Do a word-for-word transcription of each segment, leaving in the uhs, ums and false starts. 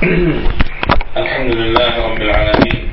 الحمد لله رب العالمين،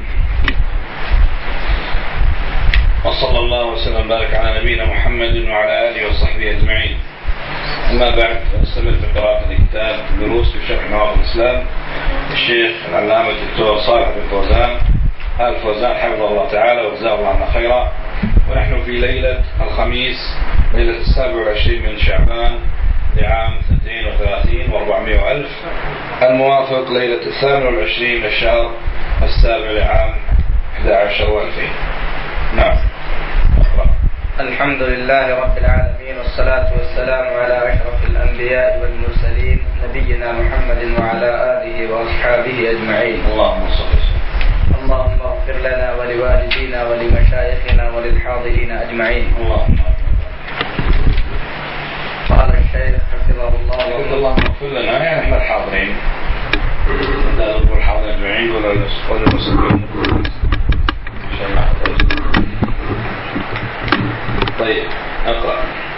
وصلى الله وسلم وبارك على نبينا محمد وعلى آله وصحبه أجمعين. أما بعد، نستمر في قراءة كتاب دروس في شرح نواقض الإسلام الشيخ العلامة الدكتور صالح بن فوزان آل فوزان حفظه الله تعالى وجزاه الله عنا خيرا. ونحن في ليلة الخميس، ليلة السابع والعشرين من شعبان لعام اثنين وثلاثين وأربعمائة وألف، الموافق ليلة الثامن والعشرين من الشهر السابع لعام أحد عشر وألفين. نعم. الحمد لله رب العالمين، والصلاة والسلام على أشرف الأنبياء والمرسلين نبينا محمد وعلى آله وأصحابه أجمعين. اللهم صل وسلم. اللهم اغفر لنا ولوالدينا ولمشايخنا وللحاضرين أجمعين. اللهم قال الشيخ حفظه الله اللهم اغفر لنا، يعني احنا الحاضرين، لا نقول الحاضرين أجمعين ولا المسلمين. طيب اقرأ.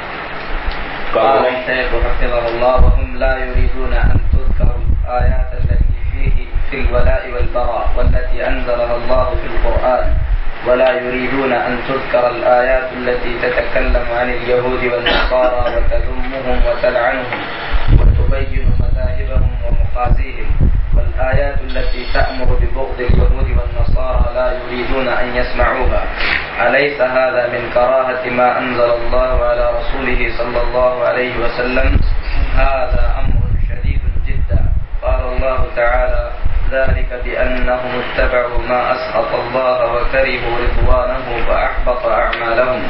قال الشيخ حفظه الله: وهم لا يريدون أن تذكر الآيات التي فيه في الولاء والبراء والتي أنزلها الله في القرآن، ولا يريدون أن تذكر الآيات التي تتكلم عن اليهود والنصارى وتذمهم وتلعنهم وتبين مذاهبهم ومخازيهم، والآيات التي تأمر ببغض اليهود والنصارى لا يريدون أن يسمعوها. أليس هذا من كراهة ما أنزل الله على رسوله صلى الله عليه وسلم؟ هذا أمر شديد جدا. قال الله تعالى: ذلك بأنهم اتبعوا ما أسخط الله وكرهوا رضوانه فأحبط أعمالهم.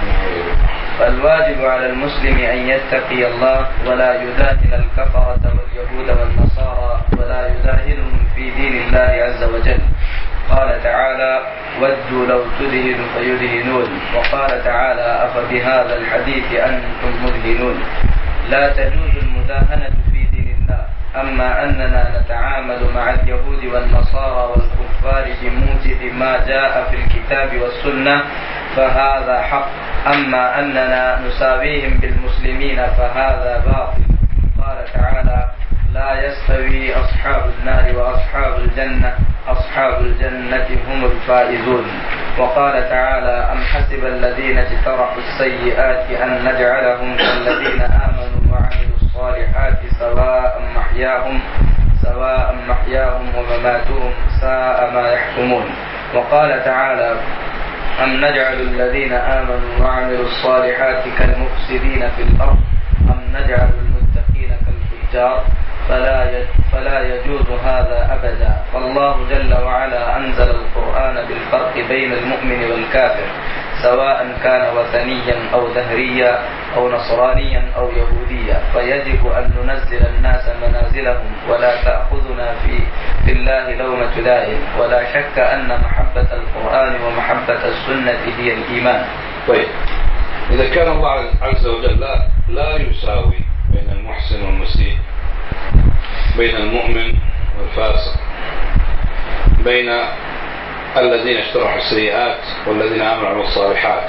فالواجب على المسلم أن يتقي الله ولا يداهن الكفرة واليهود والنصارى ولا يداهنهم في دين الله عز وجل. قال تعالى: ودوا لو تدهن فيدهنون. وقال تعالى: أفبهذا الحديث أنتم مدهنون. لا تجوز المداهنة في دين الله. أما أننا نتعامل مع اليهود والنصارى والكفار بموجب ما جاء في الكتاب والسنة فهذا حق. أما أننا نساويهم بالمسلمين فهذا باطل. قال تعالى: لا يستوي أصحاب النار وأصحاب الجنة أصحاب الجنة هم الفائزون. وقال تعالى: أم حسب الذين اجترحوا السيئات أن نجعلهم كالذين آمنوا وعملوا الصالحات سواء محياهم سواء محياهم ومماتهم ساء ما يحكمون. وقال تعالى: أم نجعل الذين آمنوا وعملوا الصالحات كالمفسدين في الأرض أم نجعل المتقين كالفجار فلا فلا يجوز هذا أبدا. فالله جل وعلا أنزل القرآن بالفرق بين المؤمن والكافر، سواء كان وثنيا أو دهريا أو نصرانيا أو يهوديا، فيجب أن ننزل الناس منازلهم ولا تأخذنا في, في الله لومة لائم. ولا شك أن محبة القرآن ومحبة السنة هي الإيمان. طيب، إذا كان الله عز وجل لا, لا يساوي بين المحسن والمسيء، بين المؤمن والفاسق، بين الذين اجترحوا السيئات والذين آمنوا وعملوا الصالحات،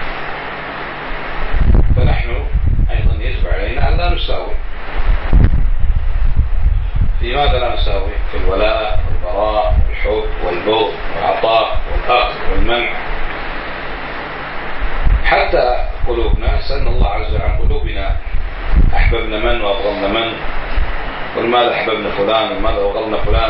فنحن أيضا يجب علينا أن لا نساوي. في ماذا لا نساوي؟ في الولاء والبراء والحب والبغض والعطاء والأخذ والمنع. حتى قلوبنا، سألنا الله عز وجل عن قلوبنا، أحببنا من وأبغضنا من، ولماذا أحببنا فلان ولماذا أبغضنا فلان.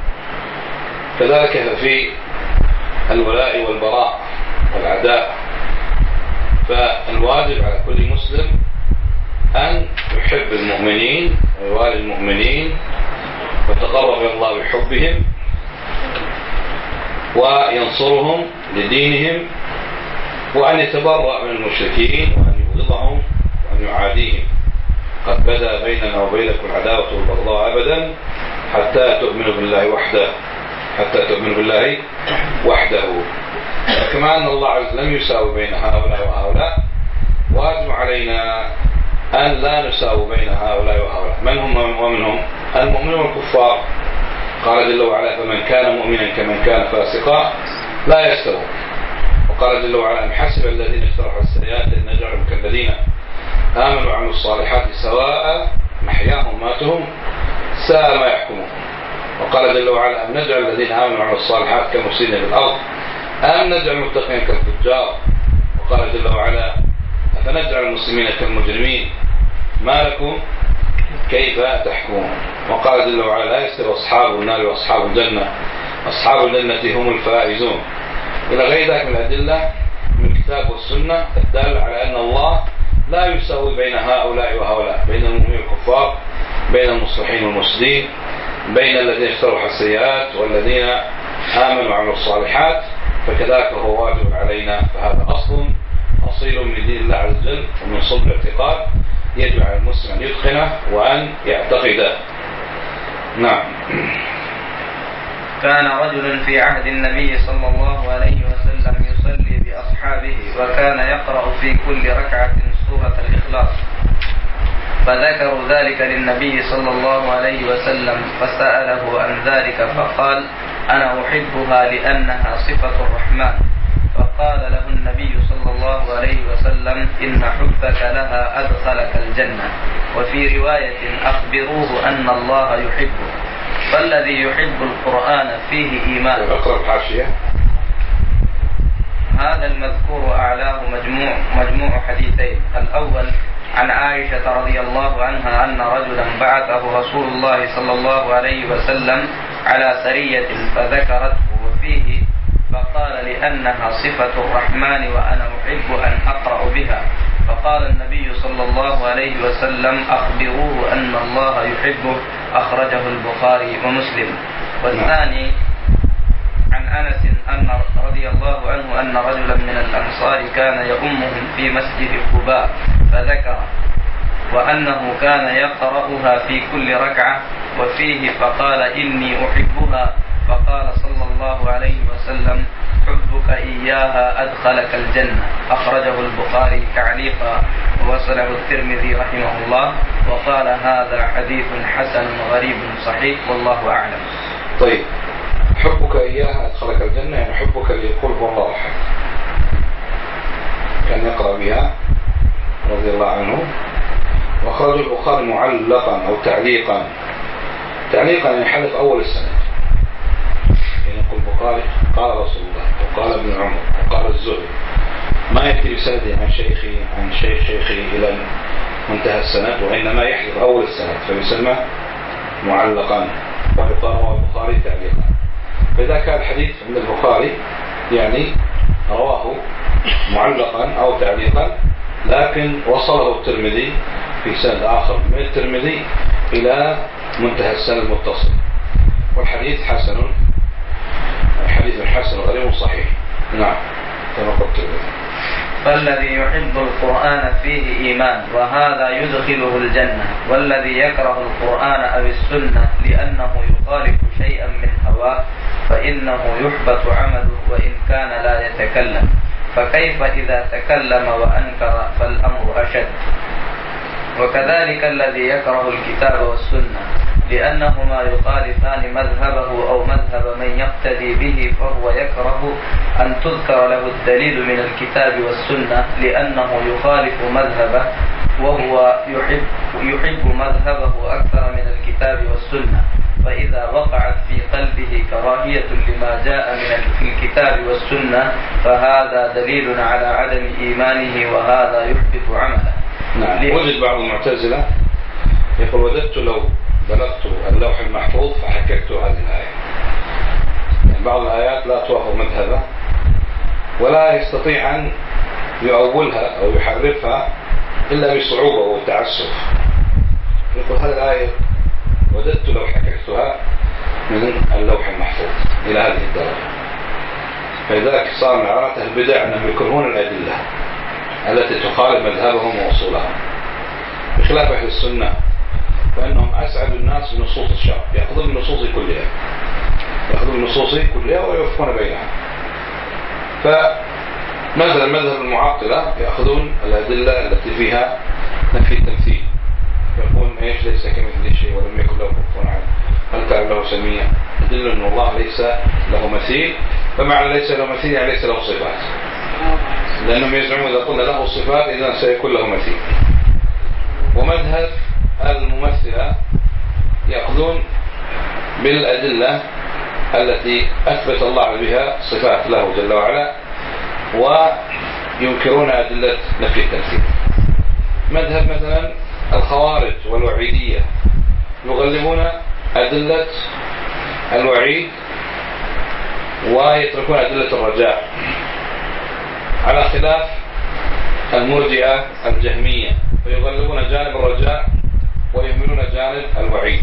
كذلك في الولاء والبراء والعداء. فالواجب على كل مسلم أن يحب المؤمنين ويوالي المؤمنين ويتقرب إلى الله بحبهم وينصرهم لدينهم، وأن يتبرأ من المشركين وأن يبغضهم وأن يعاديهم. قد بدا بيننا وبينكم العداوة والبغضاء أبدا حتى تؤمنوا بالله وحده حتى تؤمنوا بالله وحده. كما أن الله عز وجل لم يساوي بين هؤلاء وهؤلاء، واجب علينا أن لا نساوي بين هؤلاء وهؤلاء. من هم ومنهم؟ المؤمنون والكفار. قال جل وعلا: فمن كان مؤمنا كمن كان فاسقا لا يستوون. وقال جل وعلا: أم حسب الذين اجترحوا السيئات أن نجعلهم كالذين آمنوا وعملوا الصالحات سواء محياهم ومماتهم ساء ما يحكمون. وقال جل وعلا أم نجعل الذين آمنوا وعملوا الصالحات كمفسدين في الأرض أم نجعل المتقين كالفجار. وقال جل وعلا أفنجعل المسلمين كالمجرمين ما لكم كيف تحكمون. وقال جل وعلا لا يستوي أصحاب النار وأصحاب الجنة أصحاب الجنة هم الفائزون، إلى غير ذلك من الأدلة من الكتاب والسنة الدالة على أن الله لا يساوي بين هؤلاء وهؤلاء، بين المؤمنين والكفار، بين المصلحين والمفسدين، بين الذين اجترحوا السيئات والذين آمنوا وعملوا الصالحات، فكذلك هو واجب علينا. فهذا أصل أصيل من دين الله عز وجل ومن صلب الاعتقاد يجب على المسلم أن يتقنه وأن يعتقده. نعم. كان رجل في عهد النبي صلى الله عليه وسلم يصلي بأصحابه وكان يقرأ في كل ركعة سورة الإخلاص، فذكروا ذلك للنبي صلى الله عليه وسلم فسأله عن ذلك فقال أنا أحبها لأنها صفة الرحمن، فقال له النبي صلى الله عليه وسلم إن حبك لها أدخلك الجنة، وفي رواية أخبروه أن الله يحبه، فالذي يحب القرآن فيه إيمان. أقرأ الحاشية. هذا المذكور أعلاه مجموع, مجموع حديثين. الأول عن عائشة رضي الله عنها أن رجلا بعثه رسول الله صلى الله عليه وسلم على سرية فذكرته وفيه فقال لأنها صفة الرحمن وأنا أحب أن أقرأ بها، فقال النبي صلى الله عليه وسلم أخبروه أن الله يحبه، أخرجه البخاري ومسلم. والثاني عن أنس أن رضي الله عنه أن رجلا من الأنصار كان يؤمهم في مسجد قباء فذكر وأنه كان يقرأها في كل ركعة وفيه فقال إني أحبها، فقال صلى الله عليه وسلم حبك إياها أدخلك الجنة، أخرجه البخاري تعليقا ووصله الترمذي رحمه الله وقال هذا حديث حسن غريب صحيح والله أعلم. طيب، حبك إياها أدخلك الجنة يعني حبك ليقول هو الله أحد، كان يقرأ بها رضي الله عنه. وأخرج البخاري معلقا أو تعليقا. تعليقا يعني حذف أول السند، يعني يقول البخاري قال رسول الله وقال ابن عمر وقال الزهري، ما يأتي بسند عن شيخي عن شيخ شيخي إلى منتهى السند، وإنما يحذف أول السند فيسمى معلقا، ويقال رواه البخاري تعليقا. فإذا كان الحديث عند البخاري يعني رواه معلقا أو تعليقا، لكن وصله الترمذي في سند آخر من الترمذي إلى منتهى السند المتصل، والحديث حسن، حديث حسن غريب صحيح. نعم كما قلت. فالذي يحب القرآن فيه إيمان وهذا يدخله الجنة، والذي يكره القرآن أو السنة لأنه يخالف شيئا من هواه فإنه يحبط عمله وإن كان لا يتكلم، فكيف إذا تكلم وأنكر فالأمر أشد. وكذلك الذي يكره الكتاب والسنة لأنهما يخالفان مذهبه أو مذهب من يقتدي به فهو يكره أن تذكر له الدليل من الكتاب والسنة لأنه يخالف مذهبه وهو يحب, يحب مذهبه أكثر من الكتاب والسنة. فإذا وقعت في قلبه كراهية لما جاء من الكتاب والسنة فهذا دليل على عدم إيمانه وهذا يحبط عمله. نعم. وجد بعض المعتزلة يقول وددت لو بلغت اللوح المحفوظ فحككت هذه الآية. يعني بعض الآيات لا توافق مذهبه ولا يستطيع أن يؤولها أو يحرفها إلا بصعوبة والتعسف. يقول هذه الآية وددت لو حككتها من اللوح المحفوظ إلى هذه الدرجة. فلذلك صار من علامات البدع أنهم يكرهون الأدلة التي تخالف مذهبهم وأصولهم، بخلاف أهل السنة فإنهم أسعد الناس بنصوص الشرع، يأخذون بالنصوص كلها يأخذون بالنصوص كلها ويوفقون بينها. فمثلا مذهب المعطلة يأخذون الأدلة التي فيها نفي التمثيل، يقول ايش ليس كمثله شيء ولم يكن له كفوا احد هل تعلم له سميا، يدل ان الله ليس له مثيل، فمعنى ليس له مثيل يعني ليس له صفات، لانهم يزعمون اذا قلنا له صفات اذا سيكون له مثيل. ومذهب الممثلة يأخذون بالأدلة التي أثبت الله بها صفات له جل وعلا، وينكرون أدلة نفي التمثيل. مذهب مثلا الخوارج والوعيدية يغلبون أدلة الوعيد ويتركون أدلة الرجاء، على خلاف المرجئة الجهمية فيغلبون جانب الرجاء ويهملون جانب الوعيد.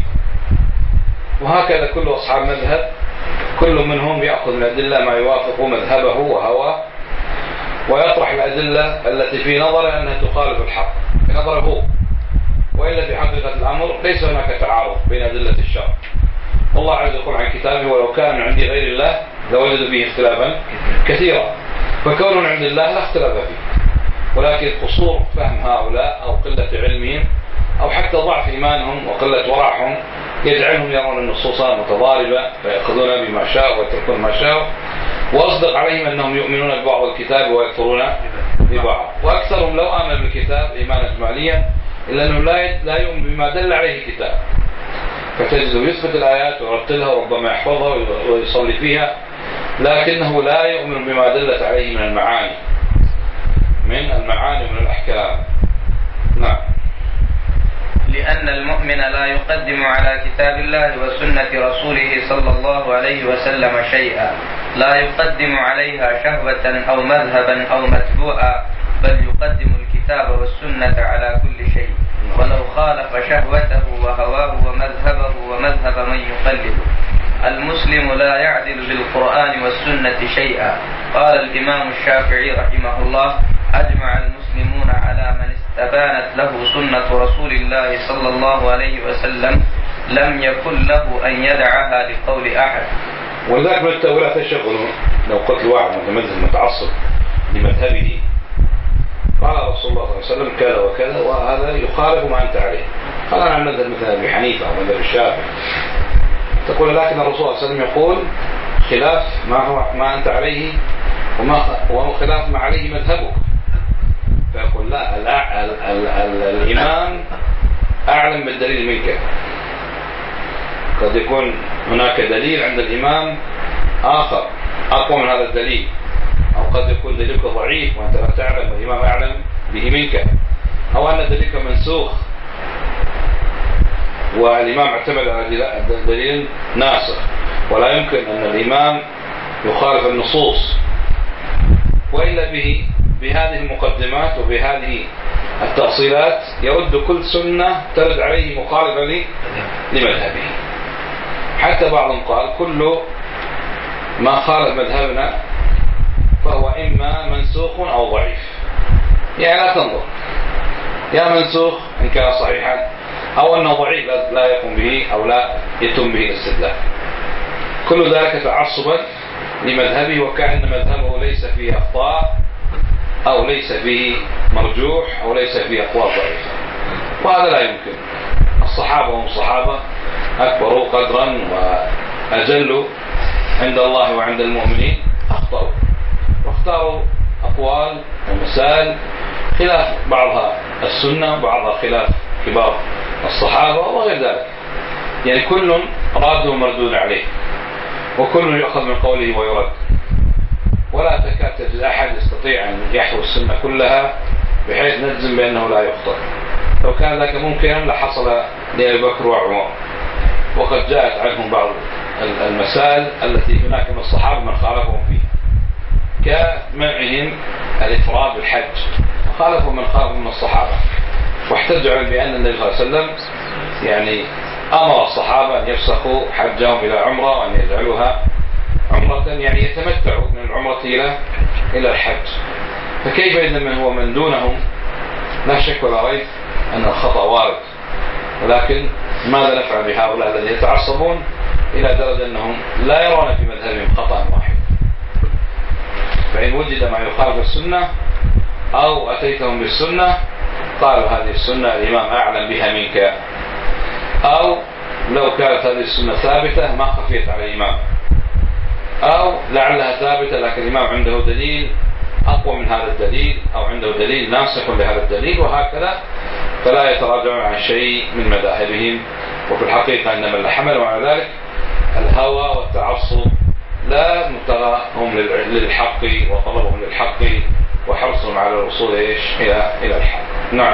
وهكذا كل أصحاب مذهب كل منهم يأخذ من الأدلة ما يوافق مذهبه وهواه، ويطرح الأدلة التي في نظره أنها تخالف الحق في نظره هو، وإلا في حقيقة الأمر ليس هناك تعارض بين أدلة الشرع. الله عز وجل عن كتابه ولو كان من عند غير الله لوجدوا به اختلافا كثيرا، فكون من عند الله لا اختلاف فيه، ولكن قصور فهم هؤلاء أو قلة علمهم أو حتى ضعف إيمانهم وقلة ورعهم يجعلهم يرون النصوص متضاربة فيأخذون بما شاء ويتركون ما شاء، وأصدق عليهم أنهم يؤمنون ببعض الكتاب ويكفرون ببعض. وأكثرهم لو آمن بالكتاب إيمانا إجماليا إلا أنه لا يؤمن بما دل عليه الكتاب، فتجده يثبت الآيات ويرتلها وربما يحفظها ويصلي فيها، لكنه لا يؤمن بما دلت عليه من المعاني من المعاني ومن الأحكام. نعم. لأن المؤمن لا يقدم على كتاب الله وسنة رسوله صلى الله عليه وسلم شيئا، لا يقدم عليها شهوة أو مذهبا أو متبوعا، بل يقدم الكتاب والسنة على كل شيء، ولو خالف شهوته وهواه ومذهبه ومذهب من يقلده. المسلم لا يعدل بالقرآن والسنة شيئا. قال الإمام الشافعي رحمه الله: أجمع المسلمون على من استبانت له سنة رسول الله صلى الله عليه وسلم لم يكن له أن يدعها لقول أحد. ولذلك من التأويلات الشغل لو قلت الواحد متمذهب متعصب لمذهبه قال رسول الله صلى الله عليه وسلم كذا وكذا وهذا يخالف ما أنت عليه، قال أنا عن مذهب مثل أبي حنيفة أو مذهب الشافعي، تقول لكن الرسول صلى الله عليه وسلم يقول خلاف ما هو ما أنت عليه وما وهو خلاف ما عليه مذهبك، فيقول لا ال ال ال ال الإمام أعلم بالدليل منك. قد يكون هناك دليل عند الإمام آخر أقوى من هذا الدليل، أو قد يكون دليلك ضعيف وأنت لا تعلم والإمام أعلم به منك، أو أن دليلك منسوخ والإمام اعتمد على دليل ناسخ، ولا يمكن أن الإمام يخالف النصوص. وإلا به بهذه المقدمات وبهذه التأصيلات يرد كل سنة ترد عليه مخالفة لمذهبه. حتى بعضهم قال كل ما خالف مذهبنا فهو إما منسوخ أو ضعيف، يعني لا تنظر يا منسوخ إن كان صحيحا أو أنه ضعيف لا يقوم به أو لا يتم به الاستدلال. كل ذلك تعصبا لمذهبه وكأن مذهبه ليس فيه أخطاء أو ليس فيه مرجوح أو ليس فيه أقوال ضعيفة، وهذا لا يمكن. الصحابة هم الصحابة أكبروا قدرا وأجلوا عند الله وعند المؤمنين، أخطأوا واختاروا أقوال ومسائل خلاف بعضها السنة وبعضها خلاف كبار الصحابة وغير ذلك، يعني كل راد ومردود عليه وكل يؤخذ من قوله ويرد، ولا تكاد تجد أحد يستطيع أن يحوي السنة كلها بحيث نجزم بأنه لا يخطئ. لو كان ذلك ممكنا لحصل لأبي بكر وعمر، وقد جاءت عنهم بعض المسائل التي هناك من الصحابة من خالفهم فيه، كمنعهم الإفراد بالحج، خالفوا من خالفوا من الصحابة، واحتجوا بأن النبي صلى الله عليه وسلم يعني أمر الصحابة أن يفسخوا حجهم إلى عمرة وأن يجعلوها عمرة، يعني يتمتعوا من العمرة إلى إلى الحج. فكيف إذا من هو من دونهم؟ لا شك ولا ريب أن الخطأ وارد، ولكن ماذا نفعل بهؤلاء الذين يتعصبون إلى درجة أنهم لا يرون في مذهبهم خطأ واحد؟ فإن وجد ما يخالف السنة أو أتيتهم بالسنة قالوا هذه السنة الإمام أعلم بها منك، أو لو كانت هذه السنة ثابتة ما خفيت على الإمام، أو لعلها ثابتة لكن الإمام عنده دليل أقوى من هذا الدليل أو عنده دليل ناسخ لهذا الدليل، وهكذا، فلا يتراجعون عن شيء من مذاهبهم. وفي الحقيقة أن من حملوا على ذلك الهوى والتعصب، لا مبتغاهم للحق وطلبهم للحق وحرصهم على الوصول إيش إلى إلى الحق. نعم.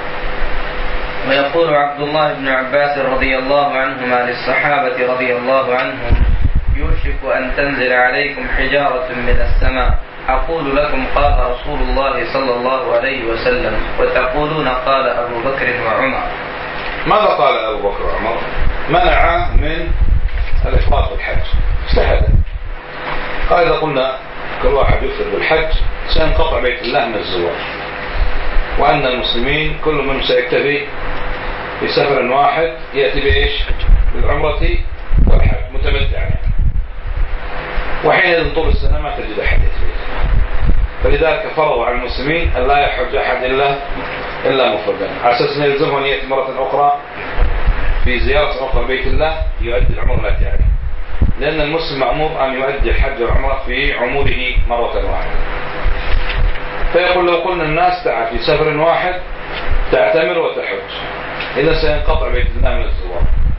ويقول عبد الله بن عباس رضي الله عنهما للصحابة رضي الله عنهم: يوشك أن تنزل عليكم حجارة من السماء، أقول لكم قال رسول الله صلى الله عليه وسلم، وتقولون قال أبو بكر وعمر. ماذا قال أبو بكر وعمر؟ منع من الإفراط بالحج، اجتهد، قال إذا قلنا كل واحد يفرد بالحج سينقطع بيت الله من الزوار، وأن المسلمين كل من سيكتفي بسفر واحد يأتي بإيش؟ بالعمرة والحج متمتعا، وحينئذ طول السنة ما تجد أحد يأتي، فلذلك فرضوا على المسلمين أن لا يحج أحد إلا إلا مفردا، على أساس أن يلزمه أن يأتي مرة أخرى في زيارة أخرى بيت الله يؤدي العمرة التي عليه، لأن المسلم مأمور أن يؤدي الحج والعمرة في عمره مرة واحدة. فيقول لو قلنا الناس تعال في سفر واحد تعتمر وتحج، إذا سينقطع بيت الله من الزوار،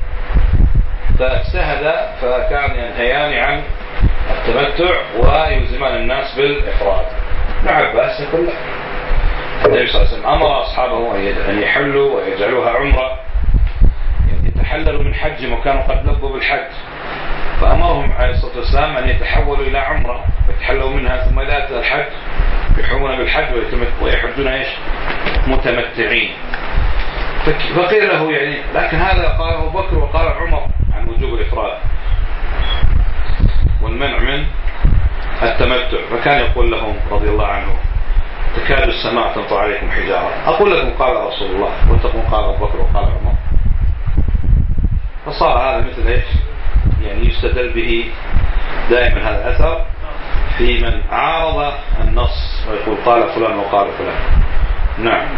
فاجتهد فكان ينهيان عن التمتع ويلزمان الناس بالإفراد. ابن عباس يقول لا، النبي صلى الله عليه وسلم أمر أصحابه أن يحلوا ويجعلوها عمرة، يعني يتحللوا من حج وكانوا قد لبوا بالحج، فأمرهم عليه الصلاة والسلام أن يتحولوا إلى عمرة ويتحلوا منها، ثم إذا أتى الحج يحرمون بالحج ويحجون إيش؟ متمتعين. فقيل له يعني لكن هذا قال أبو بكر وقال عمر عن وجوب الإفراد والمنع من التمتع، فكان يقول لهم رضي الله عنه: تكاد السماء تمطر عليكم حجارة، أقول لكم قال رسول الله وانتقوا قال أبو بكر وقال عمر. فصار هذا مثل إيش؟ يعني يستدل به دائما هذا الأثر في من عارض النص ويقول قال فلان وقال فلان. نعم.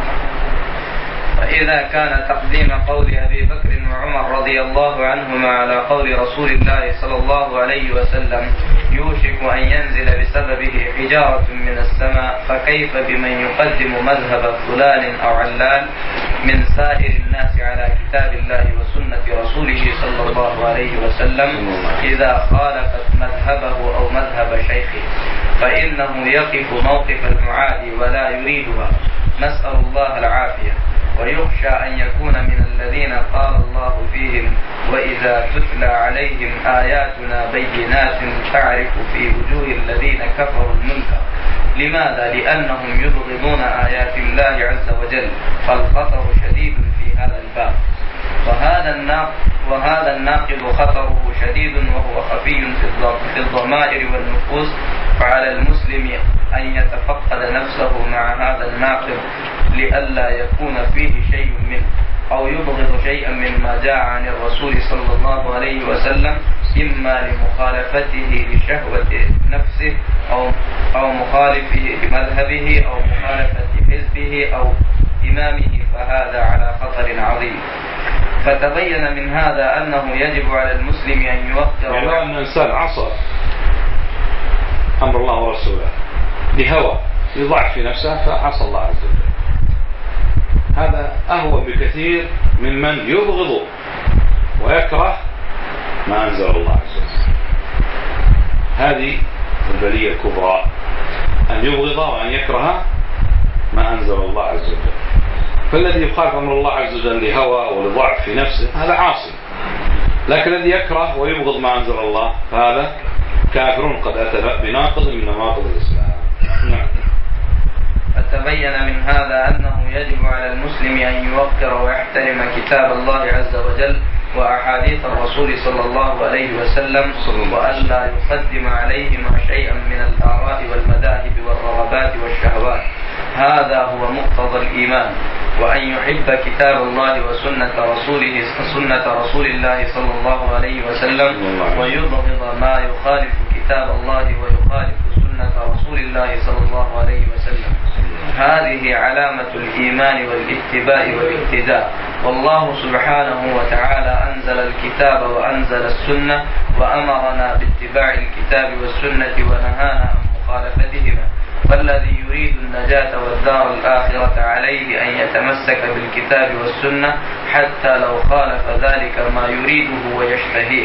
فإذا كان تقديم قول أبي بكر وعمر رضي الله عنهما على قول رسول الله صلى الله عليه وسلم يوشك أن ينزل بسببه حجارة من السماء، فكيف بمن يقدم مذهب فلان أو علان من سائر الناس على كتاب الله وسنة رسوله صلى الله عليه وسلم إذا خالفت مذهبه أو مذهب شيخه، فإنه يقف موقف المعادي ولا يريدها، نسأل الله العافية. ويخشى أن يكون من الذين قال الله فيهم: وإذا تتلى عليهم آياتنا بينات تعرف في وجوه الذين كفروا المنكر. لماذا؟ لأنهم يبغضون آيات الله عز وجل، فالخطر شديد في هذا الباب. وهذا الناقض وهذا الناقض خطره شديد وهو خفي في الضمائر والنفوس، فعلى المسلم أن يتفقد نفسه مع هذا الناقض لئلا يكون فيه شيء منه أو يبغض شيئا مما جاء عن الرسول صلى الله عليه وسلم، إما لمخالفته لشهوة نفسه أو أو مخالفه لمذهبه أو مخالفة حزبه أو إمامه، فهذا على خطر عظيم. فتبين من هذا أنه يجب على المسلم أن يوقر يعني أن الإنسان عصى أمر الله ورسوله لهوى يضعف في نفسه فعصى الله عز وجل، هذا أهون بكثير من من يبغض ويكره ما أنزل الله عز وجل. هذه البلية الكبرى، أن يبغض وأن يكره ما أنزل الله عز وجل. فالذي يخالف أمر الله عز وجل لهوى ولضعف في نفسه هذا عاصي، لكن الذي يكره ويبغض ما أنزل الله فهذا كافر قد أتى بناقض من نواقض الإسلام. نعم. فتبين من هذا أنه يجب على المسلم أن يوقر ويحترم كتاب الله عز وجل وأحاديث الرسول صلى الله عليه وسلم، وأن لا يقدم عليهما شيئا من الآراء والمذاهب والرغبات والشهوات. هذا هو مقتضى الإيمان. وأن يحب كتاب الله وسنة رسوله سنة رسول الله صلى الله عليه وسلم، ويبغض ما يخالف كتاب الله ويخالف سنة رسول الله صلى الله عليه وسلم. هذه علامة الإيمان والاتباع والاقتداء. والله سبحانه وتعالى أنزل الكتاب وأنزل السنة وأمرنا باتباع الكتاب والسنة ونهانا عن مخالفتهما. فالذي يريد النجاة والدار الآخرة عليه أن يتمسك بالكتاب والسنة حتى لو خالف ذلك ما يريده ويشتهيه،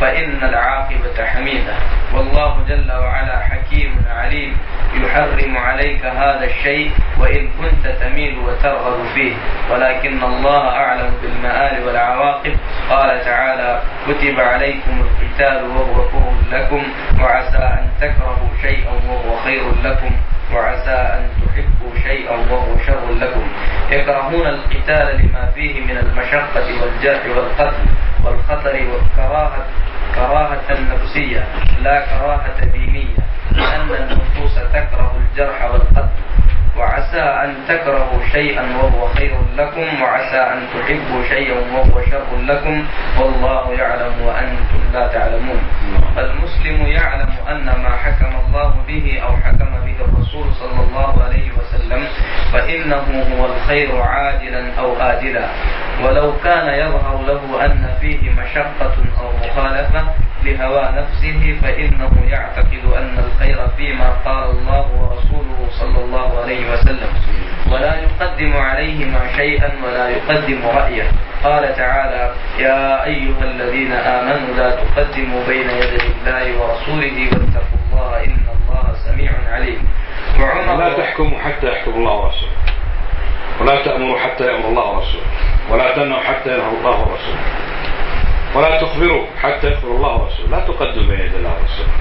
فإن العاقبة حميدة. والله جل وعلا حكيم عليم يحرم عليك هذا الشيء وإن كنت تميل وترغب فيه، ولكن الله أعلم بالمآل والعواقب. قال تعالى: كتب عليكم القتال وهو كره لكم وعسى أن تكرهوا شيئا وهو خير لكم وعسى أن تحبوا شيئا وهو شر لكم. يكرهون القتال لما فيه من المشقة والجرح والقتل والخطر والكراهة كراهة نفسية لا كراهة دينية، لأن النفوس تكره الجرح والقتل. وعسى أن تكرهوا شيئا وهو خير لكم وعسى أن تحبوا شيئا وهو شر لكم والله يعلم وأنتم لا تعلمون. فالمسلم يعلم أن ما حكم الله به أو حكم به الرسول صلى الله عليه وسلم فإنه هو الخير عاجلا أو آجلا، ولو كان يظهر له أن فيه مشقة أو مخالفة لهوى نفسه فإنه يعتقد أن الخير فيما قال الله ورسوله صلى الله عليه وسلم، ولا يقدم عليهما شيئا ولا يقدم رأيه. قال تعالى: يا أيها الذين آمنوا لا تقدموا بين يدي الله ورسوله واتقوا الله إن الله سميع عليم. ولا تحكموا حتى يحكم الله ورسوله، ولا تأمروا حتى يأمر الله ورسوله، ولا تنهوا حتى ينهى الله ورسوله، ولا تخبروا حتى يخبر الله ورسوله. لا تقدم بين يدي الله ورسوله.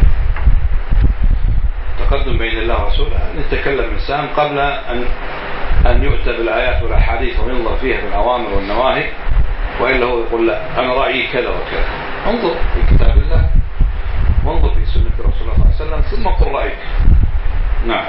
تقدم بين الله ورسوله أن يتكلم الإنسان قبل أن أن يؤتى بالآيات والأحاديث وينظر فيها بالأوامر والنواهي، وإلا هو يقول لا أنا رأيي كذا وكذا. انظر في كتاب الله وانظر في سنة رسول الله صلى الله عليه وسلم ثم قل رأيك. نعم.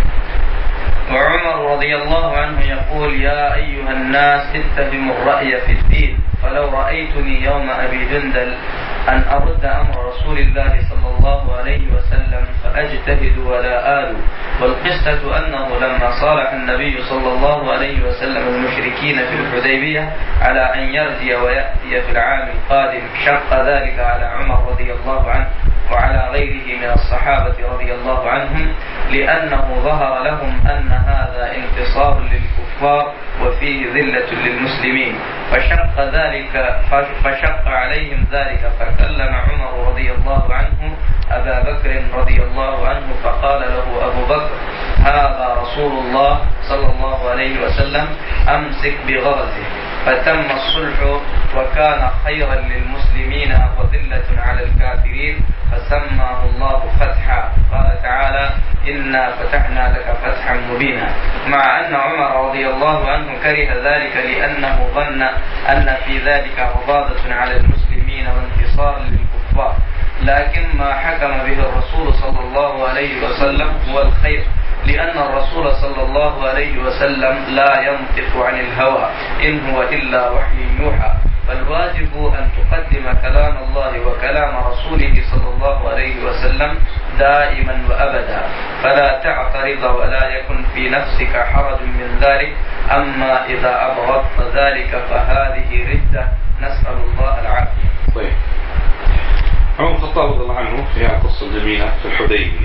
وعمر رضي الله عنه يقول: يا أيها الناس اتهموا الرأي في الدين، فلو رأيتني يوم أبي جندل أن أرد أمر رسول الله صلى الله عليه وسلم فأجتهد ولا آل. والقصة أنه لما صالح النبي صلى الله عليه وسلم المشركين في الحديبية على أن يرجي ويأتي في العام القادم شق ذلك على عمر رضي الله عنه وعلى غيره من الصحابة رضي الله عنهم، لأنه ظهر لهم أن هذا انتصار للكفار وفيه ذلة للمسلمين، فشق ذلك فشق عليهم ذلك. فكلم عمر رضي الله عنه أبا بكر رضي الله عنه فقال له أبو بكر: هذا رسول الله صلى الله عليه وسلم أمسك بغرزه. فتم الصلح وكان خيرا للمسلمين وذلة على الكافرين، فسماه الله فتحا. قال تعالى: إنا فتحنا لك فتحا مبينا. مع أن عمر رضي الله عنه كره ذلك لأنه ظن أن في ذلك رباطة على المسلمين وانتصار للكفار، لكن ما حكم به الرسول صلى الله عليه وسلم هو الخير، لأن الرسول صلى الله عليه وسلم لا ينطق عن الهوى إن هو إلا وحي يوحى، فالواجب أن تقدم كلام الله وكلام رسوله صلى الله عليه وسلم دائما وأبدا، فلا تعترض ولا يكن في نفسك حرج من ذلك. أما إذا أبغضت ذلك فهذه ردة، نسأل الله العافية. طيب، عمر الخطاب رضي الله عنه في هذه القصة الجميلة في الحديبية،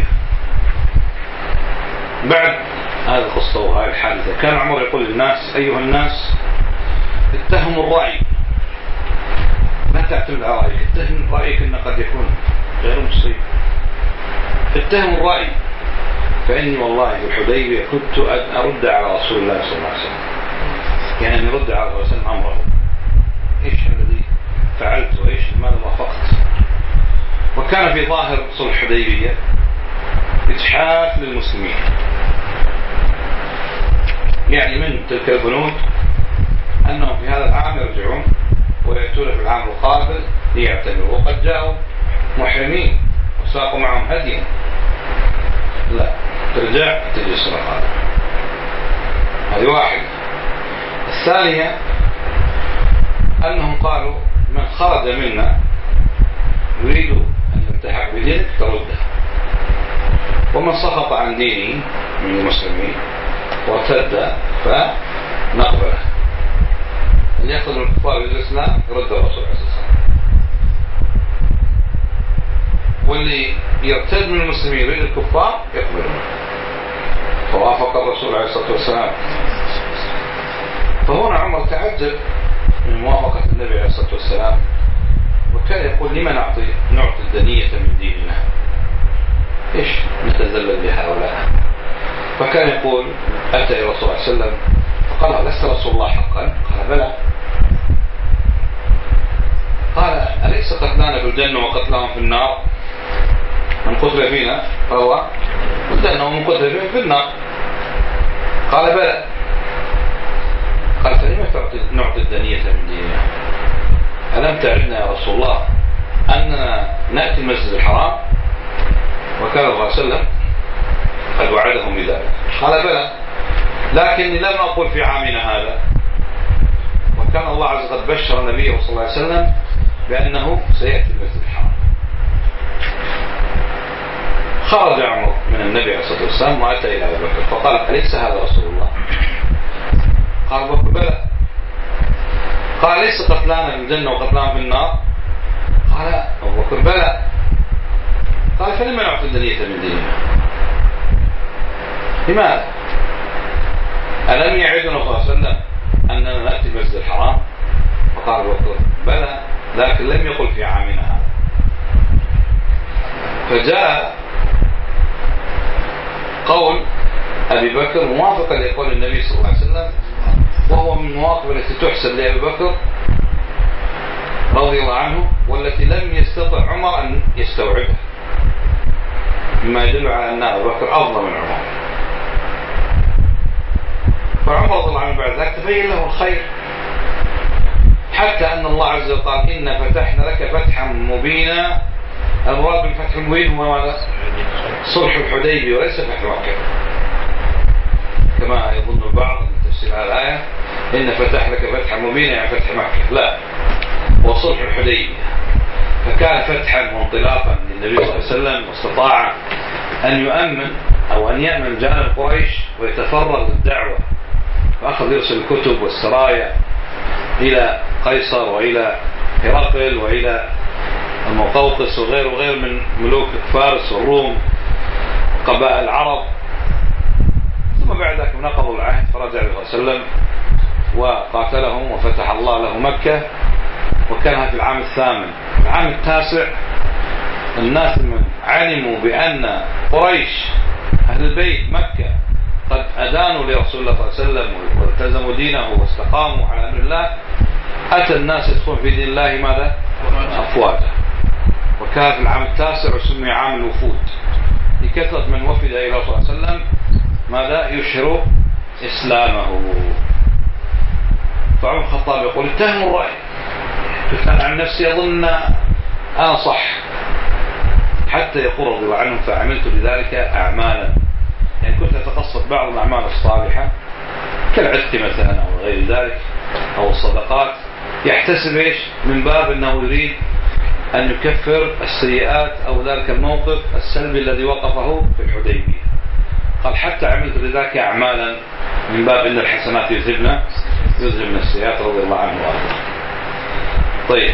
بعد هذه القصة وهذه الحادثة كان عمر يقول للناس: أيها الناس اتهموا الرأي، لا تعتمد على رأيك، اتهم رأيك أنه قد يكون غير مصيب، اتهموا الرأي، فإني والله في الحديبية كنت أرد على رسول الله صلى الله عليه وسلم، يعني أن يرد على رسول الله صلى الله عليه وسلم أمره، إيش الذي فعلت وإيش ماذا وافقت. وكان في ظاهر صلح الحديبية إجحاف للمسلمين، يعني من تلك البنود أنهم في هذا العام يرجعون ويأتون في العام القابل ليعتمروا، وقد جاءوا محرمين وساقوا معهم هديا، لا ترجع تجي السنة القادمة. هذه واحدة. الثانية أنهم قالوا: من خرج منا يريد أن يلتحق بدينك ترده، ومن سقط عن دينه من المسلمين وارتد فنقبله. أن يأخذ الكفار للإسلام يرد الرسول عليه الصلاة والسلام، واللي يرتد من المسلمين يريد الكفار يقبلون. فوافق الرسول عليه الصلاة والسلام. فهنا عمر تعجب من موافقة النبي عليه الصلاة والسلام، كان يقول لما نعطي نعطي الدنية من ديننا، إيش نتذلل لهؤلاء؟ فكان يقول أتى إلى رسول الله صلى الله عليه وسلم فقال لست رسول الله حقا؟ قال بلى. قال أليس قتلانا في الجنة وقتلهم في النار؟ من قتل فينا فهو الجنة ومن قتل فينا في النار. قال بلى. قال فلما نعطي الدنية من ديننا؟ ألم تعدنا يا رسول الله أننا نأتي المسجد الحرام؟ وكان صلى الله عليه وسلم قد وعدهم بذلك. قال بلى، لكني لم أقل في عامنا هذا. وكان الله عز وجل بشر النبي صلى الله عليه وسلم بأنه سيأتي المسجد الحرام. خرج عمر من النبي عليه الصلاة والسلام وأتى إلى أبي بكر فقال أليس هذا رسول الله؟ قال أبو بكر بلى. قال أليس قتلانا في الجنة وقتلانا في النار؟ قال أبو بكر بلى. قال فلما نعطي الدنية من ديننا؟ لماذا؟ ألم يعدنا صلى الله عليه وسلم أننا نأتي المسجد الحرام؟ فقال أبو بكر بلى، لكن لم يقل في عامنا هذا. فجاء قول أبي بكر موافقا لقول النبي صلى الله عليه وسلم، وهو من المواقف التي تحسب لأبي بكر رضي الله عنه والتي لم يستطع عمر أن يستوعبها، مما يدل على أن أبي بكر أفضل من عمر. فعمر رضي الله عنه بعد ذلك تبين له الخير، حتى أن الله عز وجل قال إن فتحنا لك فتحا مبينا. المراد بالفتح المبين هو ماذا؟ صلح الحديبية وليس فتح مكة، كما يظن البعض من تفسير هذه الآية إن فتح لك فتحا مبينا يعني فتح مكة، لا، هو صلح الحديبية. فكان فتحا وانطلاقا للنبي صلى الله عليه وسلم، واستطاع أن يؤمن أو أن يأمن جانب قريش ويتفرغ للدعوة، فأخذ يرسل الكتب والسرايا إلى قيصر وإلى هرقل وإلى المقوقس وغير وغير من ملوك فارس والروم وقبائل العرب. ثم بعد ذلك نقضوا العهد فرجع عليه الصلاة والسلام وقاتلهم وفتح الله له مكة، وكان في العام الثامن. العام التاسع الناس من علموا بأن قريش أهل البيت مكة قد أدانوا لرسول الله صلى الله عليه وسلم والتزموا دينه واستقاموا على أمر الله، أتى الناس يدخلون في دين الله ماذا؟ أفواجا. وكان في العام التاسع وسمي عام الوفود لكثرة من وفد إلى رسول الله صلى الله عليه وسلم ماذا؟ يشهر إسلامه. فعمر الخطاب يقول اتهموا الرأي، فكان عن نفسي أظن أنا صح، حتى يقول رضي الله عنه فعملت لذلك أعمالا، يعني كنت أتقصد بعض الأعمال الصالحة كالعتق مثلا أو غير ذلك أو الصدقات، يحتسب إيش؟ من باب أنه يريد أن يكفر السيئات أو ذلك الموقف السلبي الذي وقفه في الحديبية. قال حتى عملت لذلك أعمالا من باب أن الحسنات يذهبن يذهبن السيئات رضي الله عنه وارضاه. طيب،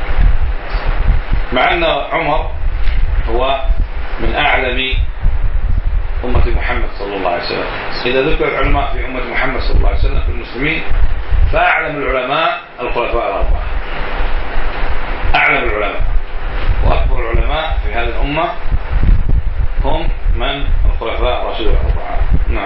مع أن عمر هو من أعلم أمة محمد صلى الله عليه وسلم، إذا ذكر العلماء في أمة محمد صلى الله عليه وسلم في المسلمين فأعلم العلماء الخلفاء الأربعة، أعلم العلماء وأكبر العلماء في هذه الأمة هم من الخلفاء الراشدين الأربعة. نعم.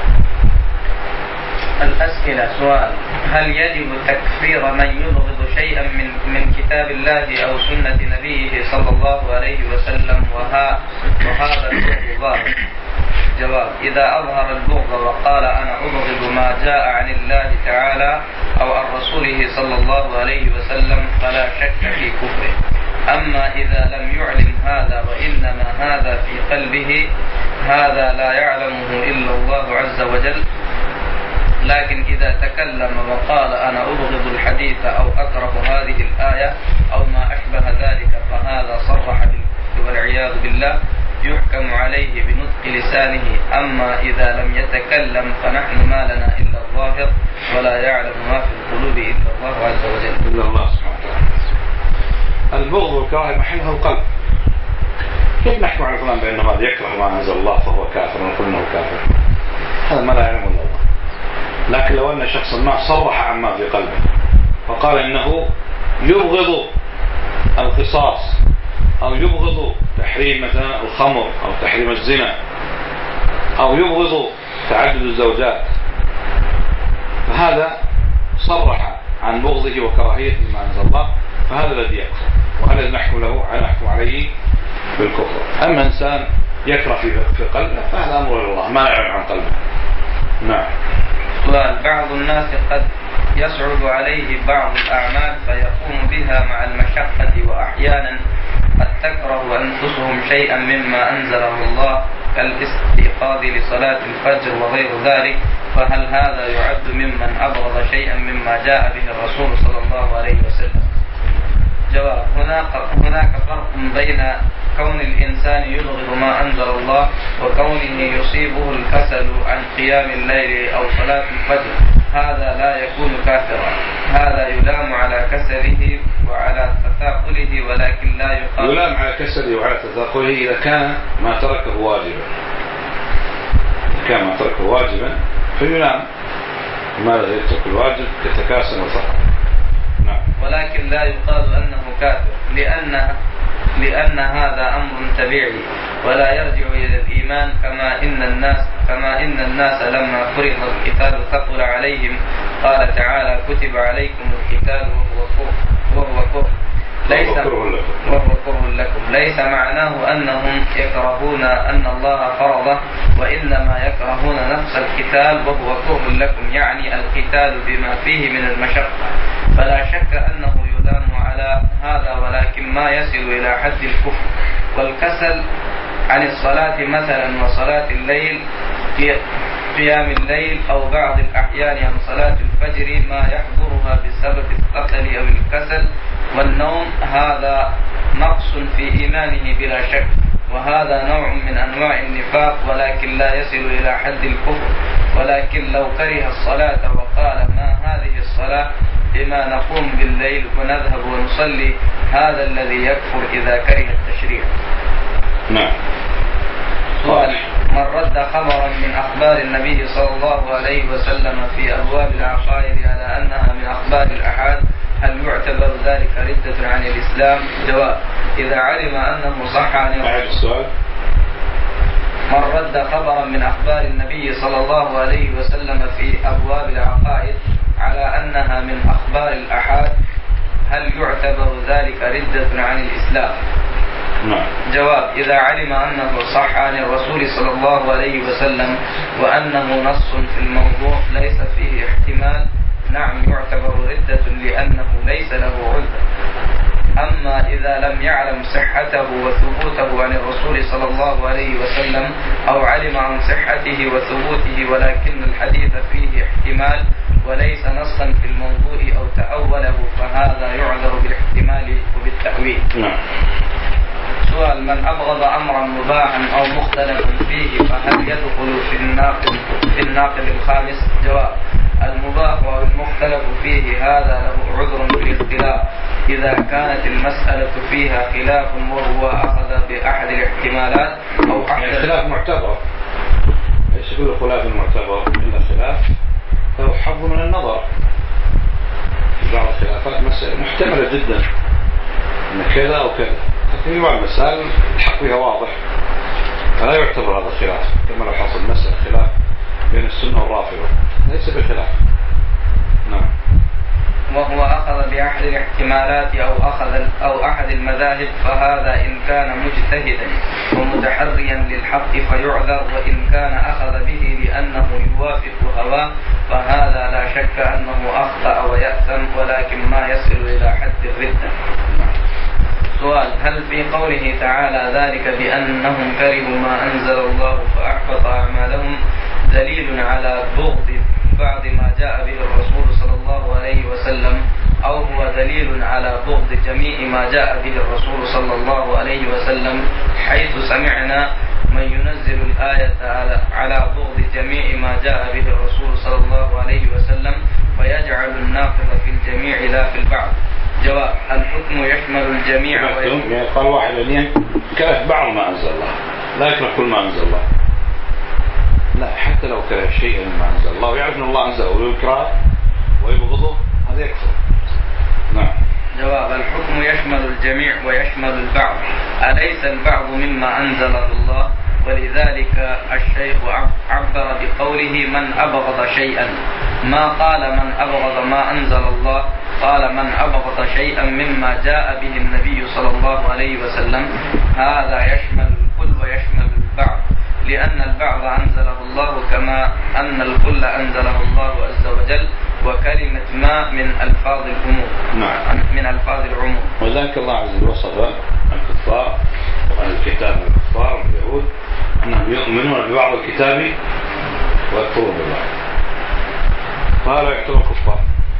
الأسئلة. سؤال: هل يجب تكفير من يبغض شيئا من من كتاب الله أو سنة نبيه صلى الله عليه وسلم وها وهذا البغض ظاهر؟ جواب: إذا أظهر البغض وقال أنا أبغض ما جاء عن الله تعالى أو عن رسوله صلى الله عليه وسلم فلا شك في كفره. أما إذا لم يعلم هذا وإنما هذا في قلبه هذا لا يعلمه إلا الله عز وجل، لكن إذا تكلم وقال أنا أبغض الحديث أو أكره هذه الآية أو ما أشبه ذلك فهذا صرح بالكفر والعياذ بالله، يحكم عليه بنطق لسانه. أما إذا لم يتكلم فنحن ما لنا إلا الظاهر ولا يعلم ما في القلوب إلا الله عز وجل. إلا الله سبحانه وتعالى. البغض والكراهية محلها القلب. كيف نحكم على فلان بأنه هذا يكره ما أنزل الله فهو كافر ونقول إنه كافر؟ هذا ما لا يعلم إلا الله. لكن لو أن شخصا ما صرح عما في قلبه فقال إنه يبغض القصاص، أو يبغض تحريم مثلا الخمر أو تحريم الزنا، أو يبغض تعدد الزوجات، فهذا صرح عن بغضه وكراهيته ما أنزل الله، فهذا الذي يكفر، وهذا الذي نحكم له نحكم عليه بالكفر. أما إنسان يكره في قلبه فهذا أمر الله ما يعلم عن قلبه. نعم. بعض الناس قد يصعب عليه بعض الأعمال فيقوم بها مع المشقة، وأحيانا قد تكره أنفسهم شيئا مما أنزله الله كالاستيقاظ لصلاة الفجر وغير ذلك، فهل هذا يعد ممن أبغض شيئا مما جاء به الرسول صلى الله عليه وسلم؟ جواب: هناك فرق بين كون الإنسان يبغض ما أنزل الله وكونه يصيبه الكسل عن قيام الليل أو صلاة الفجر، هذا لا يكون كافرا، هذا يلام على كسله وعلى تثاقله، ولكن لا يقال يلام على كسله وعلى تثاقله إذا كان ما تركه واجبا، إذا كان ما تركه واجبا فيلام، ماذا يترك الواجب يتكاسل وثقل. نعم. ولكن لا يقال أنه كافر، لأن لأن هذا أمر تبعي ولا يرجع إلى الإيمان، كما إن الناس كما إن الناس لما فرض القتال ثقل عليهم، قال تعالى: كتب عليكم القتال وهو كره وهو كره ليس وهو كره لكم، ليس معناه أنهم يكرهون أن الله فرضه، وإنما يكرهون نفس القتال وهو كره لكم، يعني القتال بما فيه من المشقة، فلا شك أنه يلام على هذا، ولكن ما يصل إلى حد الكفر. والكسل عن الصلاة مثلا وصلاة الليل، قيام الليل، أو بعض الأحيان عن صلاة الفجر ما يحضرها بسبب الثقل أو الكسل والنوم، هذا نقص في إيمانه بلا شك، وهذا نوع من أنواع النفاق، ولكن لا يصل إلى حد الكفر. ولكن لو كره الصلاة وقال: ما هذه الصلاة بما نقوم بالليل ونذهب ونصلي، هذا الذي يكفر إذا كره التشريع. نعم. سؤال: من رد خبرا من أخبار النبي صلى الله عليه وسلم في أبواب العقائد على أنها من أخبار الأحاد، هل يعتبر ذلك ردة عن الإسلام؟ جواب: إذا علم أنه صح عن السؤال من رد خبرا من أخبار النبي صلى الله عليه وسلم في أبواب العقائد على أنها من أخبار الأحاد، هل يعتبر ذلك ردة عن الإسلام؟ نعم. جواب: إذا علم أنه صح عن الرسول صلى الله عليه وسلم وأنه نص في الموضوع ليس فيه احتمال، نعم يعتبر ردة لأنه ليس له عذر. أما إذا لم يعلم صحته وثبوته عن الرسول صلى الله عليه وسلم، أو علم عن صحته وثبوته ولكن الحديث فيه احتمال وليس نصا في الموضوع أو تأوله، فهذا يعذر بالاحتمال وبالتأويل. نعم. سؤال: من أبغض أمرا مباحا أو مختلفا فيه فهل يدخل في الناقض في الناقض الخامس؟ جواب: المباح والمختلف فيه هذا له عذر في الاختلاف، إذا كانت المسألة فيها خلاف وهو أخذ بأحد الاحتمالات أو أحد يعني خلاف معتبر، ليس كل خلاف معتبر إلا خلاف له حظ من النظر. في بعض الخلافات مسألة محتملة جدا أن كذا أو كذا، لكن في بعض المسائل الحق فيها واضح فلا يعتبر هذا الخلاف، كما لو حصل مسألة خلاف بين السنة والرافضة ليس بخلاف. نعم. وهو أخذ بأحد الاحتمالات أو أخذ أو أحد المذاهب، فهذا إن كان مجتهدا ومتحريا للحق فيعذر، وإن كان أخذ به لأنه يوافق هواه فهذا لا شك أنه أخطأ ويأثم، ولكن ما يصل إلى حد الردة. سؤال: هل في قوله تعالى ذلك بأنهم كرهوا ما أنزل الله فأحبط أعمالهم دليل على بغض بعض ما جاء به الرسول صلى الله عليه وسلم، أو هو دليل على بغض جميع ما جاء به الرسول صلى الله عليه وسلم، حيث سمعنا من ينزل الآية على بغض جميع ما جاء به الرسول صلى الله عليه وسلم ويجعل الناقض في الجميع لا في البعض؟ جواب: الحكم يشمل الجميع. يعني قال واحد يعني كره بعض ما أنزل الله، لا يكره كل ما أنزل الله، لا، حتى لو كره شيء مما أنزل الله ويعرف أن الله أنزله ويكره ويبغضه هذا يكفر. نعم. جواب: الحكم يشمل الجميع ويشمل البعض، أليس البعض مما أنزله الله؟ ولذلك الشيخ عبر بقوله من أبغض شيئا، ما قال من أبغض ما أنزل الله، قال من أبغض شيئا مما جاء به النبي صلى الله عليه وسلم. هذا يشمل الكل ويشمل البعض، لأن البعض أنزله الله كما أن الكل أنزله الله عز وجل، وكلمة ما من ألفاظ العموم. نعم. من ألفاظ العموم. وذلك الله عز وجل وصف الكفار وأهل الكتاب من الكفار واليهود أنهم يؤمنون ببعض الكتاب ويكفرون ببعض، فهذا يعتبر كفار.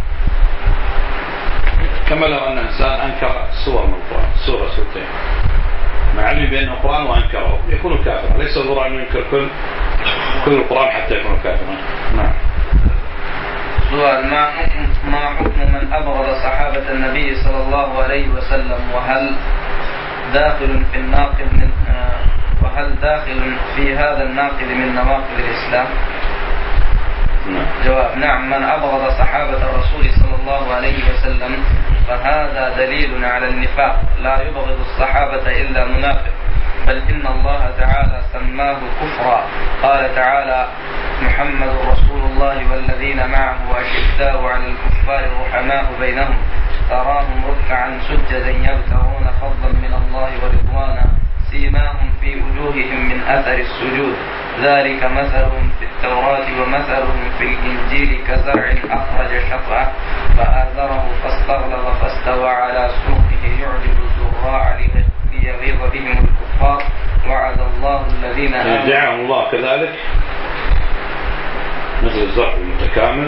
كما لو أن إنسان أنكر سورة من القرآن، سورة سورتين، مع علم بأنه القرآن وأنكره، يكون كافرا. ليس ضروري أن ينكر كل كل القرآن حتى يكون كافرا. نعم. سؤال: ما حكم ما حكم من أبغض صحابة النبي صلى الله عليه وسلم، وهل داخل في الناقض من وهل داخل في هذا الناقض من نواقض الإسلام؟ نعم. جواب: نعم، من أبغض صحابة الرسول صلى الله عليه وسلم فهذا دليل على النفاق، لا يبغض الصحابة إلا منافق، بل إن الله تعالى سماه كفرا. قال تعالى: محمد رسول الله والذين معه أشداء على الكفار رحماء بينهم، تراهم ركعا سجدا يبتغون فضلا من الله ورضوانا، سيماهم في وجوههم من أثر السجود، ذلك مثلهم في التوراة ومثلهم في الإنجيل كزرع أخرج شطأه فآزره فاستغلظ فاستوى على سوقه يعجب الزراع ليغيظ بهم الكفار. وعد الله الذين آمنوا. جعلهم الله كذلك مثل الزرع المتكامل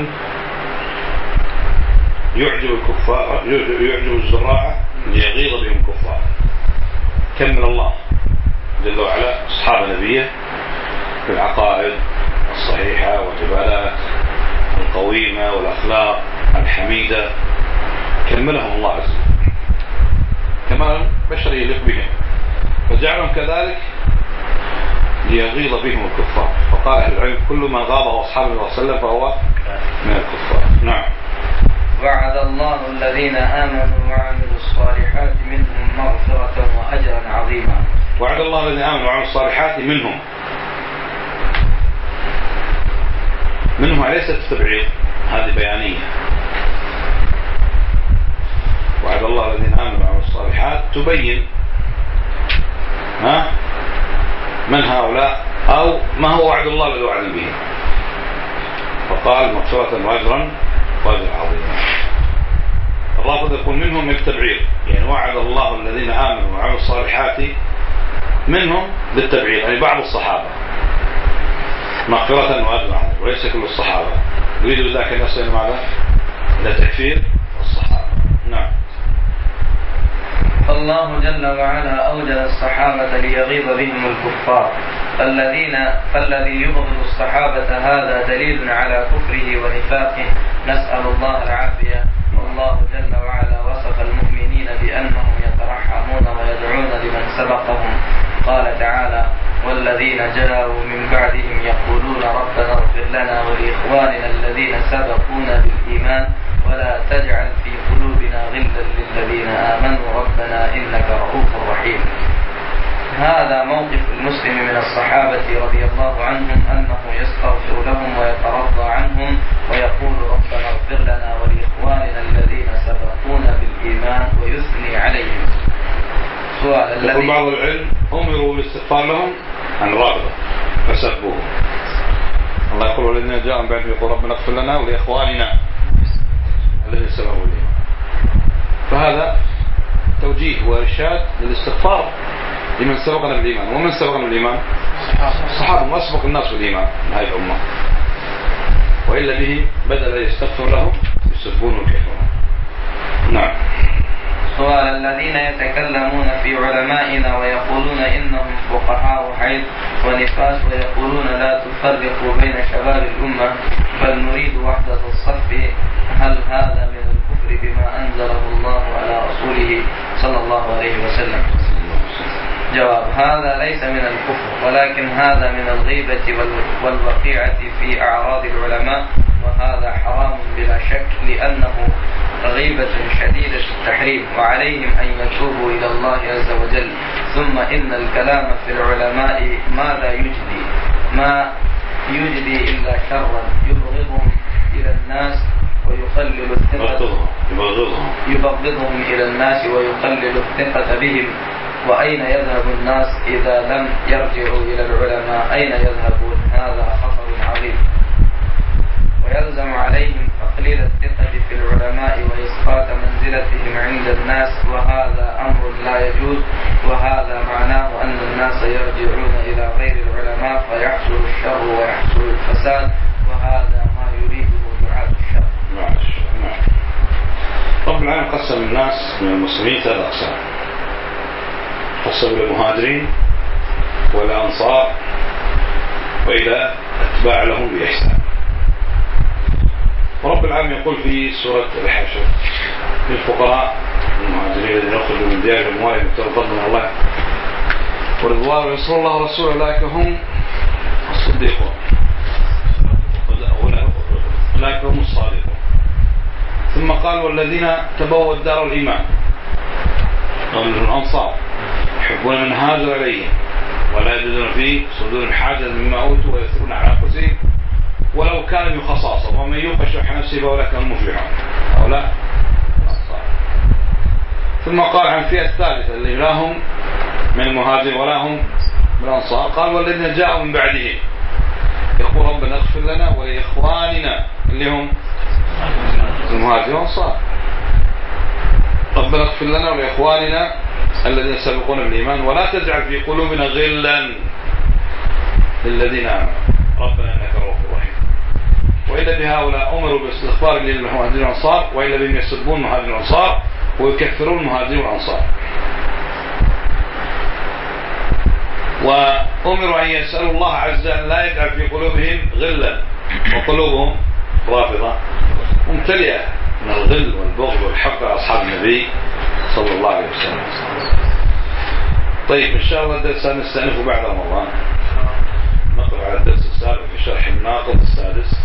يعجب الكفار، يعجب الزراع ليغيظ بهم الكفار. كمل الله جل وعلا أصحاب نبيه في العقائد الصحيحة والعبادات القويمة والأخلاق الحميدة، كملهم الله عز وجل كمالا بشري يليق بهم، فجعلهم كذلك ليغيظ بهم الكفار. فقال أهل العلم: كل من غاضه أصحاب النبي صلى الله عليه وسلم فهو من الكفار. نعم. وعد الله الذين آمنوا وعملوا الصالحات منهم مغفرة وأجرا عظيما. وعد الله الذين آمنوا وعملوا الصالحات منهم، منهم ليست تبعيض، هذه بيانية. وعد الله الذين آمنوا وعملوا الصالحات تبين ها من هؤلاء أو ما هو وعد الله الذي وعد به، فقال مغفرة وأجرا وأجرا عظيما. الرافض يقول منهم للتبعيض، يعني وعد الله الذين آمنوا وعملوا الصالحات منهم للتبعيض، يعني بعض الصحابة مغفرة وأجرا عظيما، وليس كل الصحابة. يريد ذاك أن يصل ماذا؟ إلى تكفير الصحابة. نعم. فالله جل وعلا أوجد الصحابة ليغيظ بهم الكفار، فالذين فالذي يبغض الصحابة هذا دليل على كفره ونفاقه، نسأل الله العافية. والله جل وعلا وصف المؤمنين بأنهم يترحمون ويدعون لمن سبقهم، قال تعالى: والذين جاءوا من بعدهم يقولون ربنا اغفر لنا ولإخواننا الذين سبقونا بالإيمان ولا تجعل في قلوبنا غلا للذين آمنوا ربنا إنك رؤوف رحيم. هذا موقف المسلم من الصحابة رضي الله عنهم، أنه يستغفر لهم ويترضى عنهم ويقول ربنا اغفر لنا ولإخواننا الذين سبقونا بالإيمان ويثني عليهم. سؤال: يقول بعض العلم أمروا بالاستغفار لهم عن رغبة فسبوهم. الله يقول: والذين جاءوا بعد يقول ربنا اغفر لنا ولإخواننا الذين سبقوا بالإيمان. فهذا توجيه وإرشاد للاستغفار لمن سبقنا بالإيمان. ومن سبقنا بالإيمان؟ الصحابة، وأسبق الناس بالإيمان من هذه الأمة، وإلا به بدل يستغفر لهم يسبون ويكفرون. نعم. سؤال: الذين يتكلمون في علمائنا ويقولون إنهم فقهاء حيث ونفاس، ويقولون لا تفرقوا بين شباب الأمة بل نريد وحدة الصف، هل هذا من الكفر بما أنزله الله على رسوله صلى الله عليه وسلم؟ جواب: هذا ليس من الكفر، ولكن هذا من الغيبة والوقيعة في أعراض العلماء، وهذا حرام بلا شك، لأنه غيبة شديدة التحريم، وعليهم أن يتوبوا إلى الله عز وجل. ثم إن الكلام في العلماء ما لا يجدي ما يجدي إلا شرا، يبغضهم إلى الناس ويقلل الثقة يبغضهم يبغضهم إلى الناس ويقلل الثقة بهم. وأين يذهب الناس إذا لم يرجعوا إلى العلماء؟ أين يذهبون؟ هذا خطر عظيم. ويلزم عليهم تقليل الثقة في العلماء وإسقاط منزلتهم عند الناس، وهذا أمر لا يجوز. وهذا معناه أن الناس يرجعون إلى غير العلماء فيحصل الشر ويحصل الفساد، وهذا ما يريده دعاة الشر. نعم. رب العالمين قسم الناس من المسلمين ثلاث أقسام، قسم إلى المهاجرين والأنصار وإلى أتباع لهم بإحسان. ورب العالمين يقول في سورة الحشر للفقراء المهاجرين الذين يخرجوا من ديارهم واموالهم يبتغون فضلا من الله ورضوانه وينصرون الله ورسوله أولئك هم الصديقون أولئك هم الصادقون. ثم قال والذين تبوأوا الدار الإيمان من الأنصار يحبون من هاجر إليهم ولا يجدون في صدورهم حاجة مما أوتوا ويؤثرون على أنفسهم ولو كان من خصاصة ومن يوق شح نفسه فأولئك هم المفلحون. هؤلاء الأنصار. ثم قال عن الفئة الثالثة اللي لا هم من المهاجرين ولا هم من الأنصار، قال والذين جاءوا من بعدهم يقول ربنا اغفر لنا ولإخواننا اللي هم المهاجرين والأنصار. ربنا اغفر لنا ولإخواننا الذين سبقونا بالإيمان ولا تجعل في قلوبنا غلا للذين آمنوا ربنا إنك رؤوف رحيم. وإلا بهؤلاء أمروا باستغفار للمهاجرين والأنصار، وإلا بهم يسبون المهاجرين والأنصار ويكفرون المهاجرين والأنصار. وأمروا أن يسألوا الله عز وجل لا يجعل في قلوبهم غلا، وقلوبهم رافضة ممتلئة من الغل والبغض والحقد على أصحاب النبي صلى الله عليه وسلم. طيب إن شاء الله الدرس نستأنفه بعد رمضان، نقرأ على الدرس السابق في شرح الناقض السادس.